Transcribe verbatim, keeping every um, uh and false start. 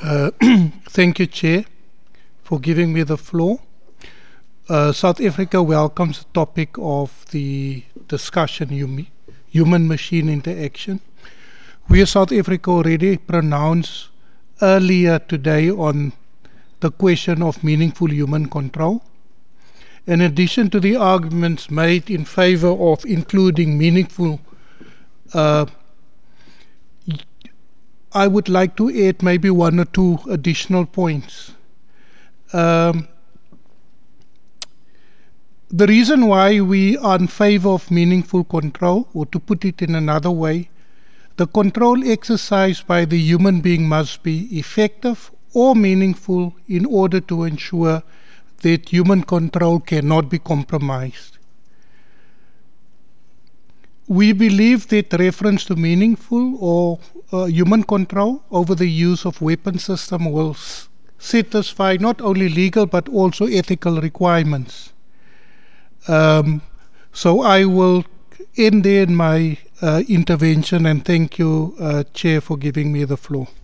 Uh, thank you, Chair, for giving me the floor. Uh, South Africa welcomes the topic of the discussion, hum- human-machine interaction. We in South Africa already pronounced earlier today on the question of meaningful human control. In addition to the arguments made in favor of including meaningful, uh, I would like to add maybe one or two additional points. Um, The reason why we are in favor of meaningful control, or to put it in another way, the control exercised by the human being must be effective or meaningful in order to ensure that human control cannot be compromised. We believe that reference to meaningful or uh, human control over the use of weapon system will s- satisfy not only legal but also ethical requirements. Um, so I will end there my uh, intervention, and thank you, uh, Chair, for giving me the floor.